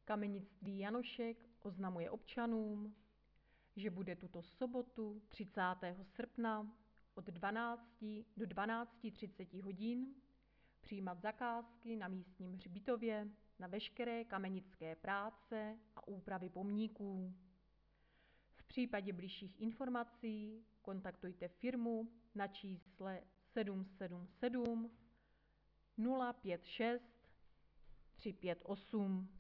Kamenictví Janošek oznamuje občanům, že bude tuto sobotu 30. srpna od 12 do 12:30 hodin přijímat zakázky na místním hřbitově na veškeré kamenické práce a úpravy pomníků. V případě bližších informací kontaktujte firmu na čísle 777 056 358.